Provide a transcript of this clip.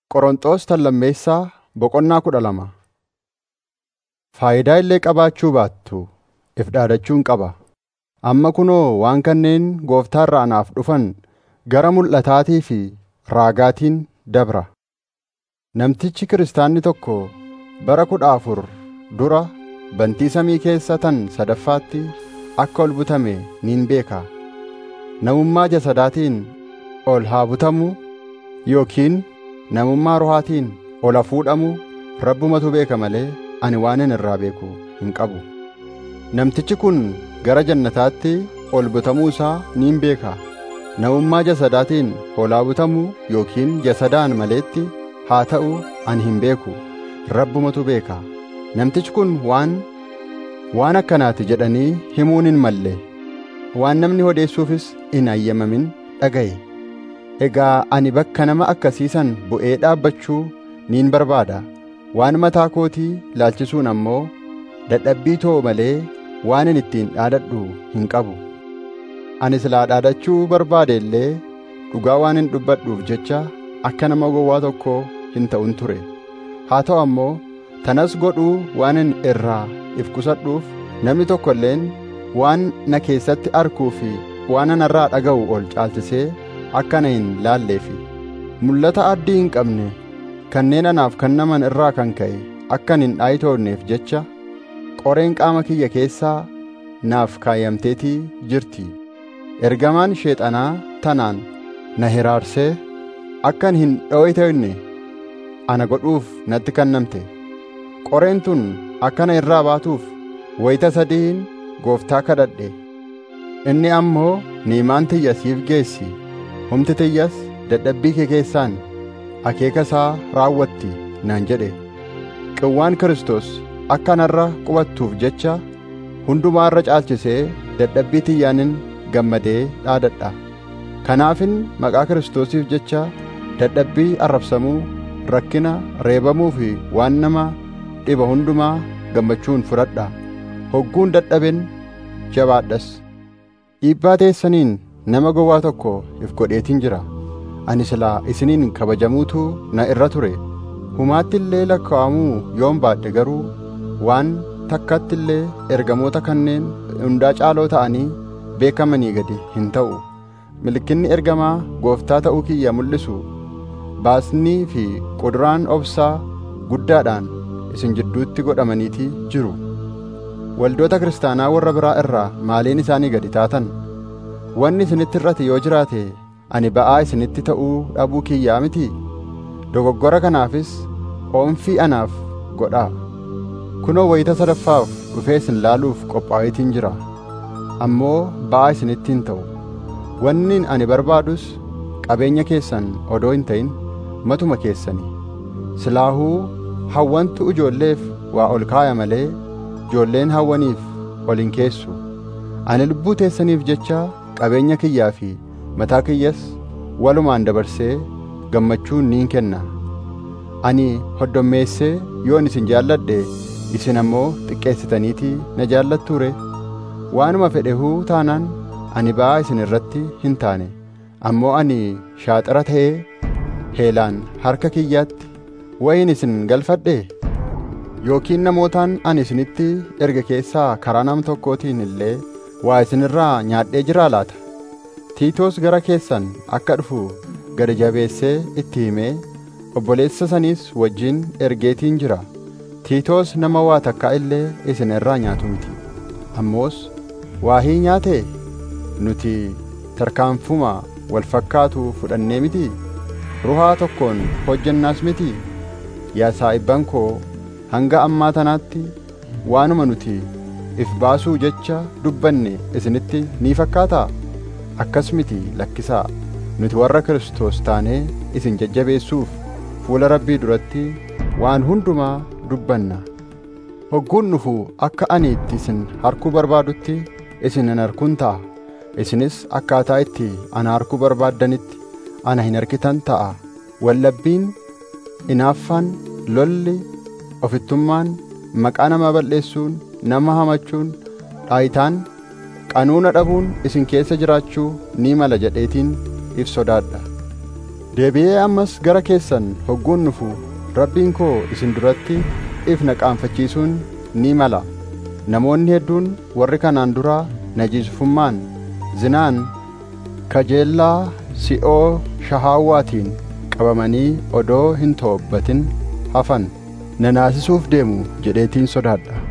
Qorontos tallammeessaa boqonnaa 12. Faayidaa illee qabaachuu baattu if dhaadachuun qaba. Amma kunoo waan kanneen Gooftaa irraa anaaf dhufan gara mul'ataatii fi raagaatiin dabra. Namtichi kiristaanni tokko bara 14 dura bantii samii keessa tan sadaffaatti akka ol butame niin beeka. Namummaa jasadaatiin ol haa butamu yookiin namummaa rohaatiin ol fuudhamu Rabbumatu beeka malee ani waanan irraa beeku hin qabu. Namtichi kun gara jannataatti ol butamuu isaa niin beeka. Namummaa jasadaatiin ol haa butamu yookiin jasadaan maleetti haa ta'u ani hin beeku. Rabbumatu beeka. Namtichi kun waan akkanaati jedhanii himuun hin malle. Waan namni odeessuufis hin ayyamamin dhagaye. Egaa ani bakka nama akkasiisan bu'ee dhaabbachuu niin barbaada. Waan mataa kootii laalchisuun ammoo dadhabbii too malee waan ani ittiin dhaadadhu hin qabu. Ani silaa dhaadachuu barbaade illee dhugaa waan hin dubbadhuuf jecha akka nama gowwaa tokkoo hin ta'un ture. Haa ta'u ammoo tanas godhuu waan hin irraa if qusadhuuf namni tokko illeen waan na keessatti arkuu fi waan anarraa dhaga'u ol caalchisee akka na hin laalleefi. Mul'ata addii hin qabne kanneen anaaf kennaman irraa kan ka'e akkan hin dhaayitoonneef jecha qoreen qaama kiyya keessaa naaf kaayamteetii jirti. Ergamaan sheexanaa tanaan na hiraarsee akkan hin dhooyitoonne ana godhuuf natti kennamte. Qoreen tun akka na irraa baatuuf wayita sadiin Gooftaa kadhadhe. Inni ammoo niimaan tiyya siif geessi. Humti tiyyas dadhabbii kee keessaan akeeka isaa raawwatti naan jedhe. Qawwaan Kiristoos akka narra qubattuuf jecha hundumaa irra caalchisee dadhabbii tiyyaanin gammadee dhaadadha. Kanaafin maqaa Kiristoosiif jecha dadhabbii arrabsamuu, rakkina, reebamuu fi waan nama dhiba hundumaa gammachuun fudhadha. Hogguun dadhaben jabaadhas. Dhiibbaa teessaniin nama gowwaa tokko if godheetiin jira. Ani silaa isiniin kabajamuutu na irra ture. Humaatti illee lakkaa'amuu yoon baadhe garuu waan takkatti illee ergamoota kanneen hundaa caaloo ta'anii beekamanii gadi hin ta'u. Mallattoon ergamaa Gooftaa ta'uu kiyya mul'isu baasnii fi quduraan obsaa guddaadhaan isin jidduutti godhamaniitii jiru. Waldoota kiristaanaa warra biraa irraa maaliin isaanii gadi taatan? Wanni isinitti irrate yoo jiraate ani ba'aa isinitti ta'uu dhabuu kiyyaa miti. Dogoggora kanaafis oomfii anaaf godhaa. Kunoo wayita sadaffaaf dhufee isin laaluuf qophaa'eetiin jira. Ammoo ba'aa isinitti hin ta'u. Wanni ani barbaadus qabeenya keessan odoo hin ta'in matuma keessanii. Silaahuu hawwantu ijoolleef waa ol kaaya malee ijoolleen hawwaniif ol hin keessu. Ani lubbuu teessaniif jecha qabeenya kiyyaa fi mataa kiyyas walumaan dabarsee gammachuun niin kenna. Ani hoddommeessee yoon isin jaalladhe isin ammoo xiqqeessitaniitii na jaallattuure. Waanuma fedhehuu taanaan ani ba'aa isin irratti hin taane. Ammoo ani shaaxara ta'ee heelaan harka kiyyaatti wayin isin galfadhe yookiin namootaan ani isinitti erga keessaa karaa nam tokkootiin illee waa isinirraa nyaadhee jiraa laata? Tiitoos gara keessan akka dhufu gad jabeessee itti himee obboleessa saniis wajjin ergeetiin jira. Tiitoos nama waa takkaa illee isin irraa nyaatu miti. Ammoos waahii nyaatee nuti tarkaanfuma wal fakkaatu fudhannee miti? Ruhaa tokkoon hojjennaas miti? Yaa saa'ibban koo hanga ammaa tanaatti waanuma nuti if baasuu jecha dubbanne isinitti ni fakkaataa? Akkas miti lakkisaa. Nuti warra Kiristoos taanee isin jajjabeessuuf fuula Rabbii duratti waan hundumaa dubbanna. Hogguun dhufu akka ani itti isin harkuu barbaadutti isin hin harkun ta'a. Isinis akkaataa itti ana harkuu barbaaddanitti ana hin harkitan ta'a. Wallabbiin, hinaaffaan, lolli, ofittummaan, maqaa namaa balleessuun, nama hamachuun, dhaayitaan, qanuuna dhabuun isin keessa jiraachuu ni mala jedheetiin if sodaadha. Deebi'ee ammas gara keessan hogguun dhufu Rabbiin koo isin duratti if na qaanfachiisuun ni mala. Namoonni hedduun warri kanaan duraa najiisummaan, zinaan, kajeellaa si'oo shahaawaatiin qabamanii odoo hin toobbatin hafan na naasisuuf deemu jedheetiin sodaadha.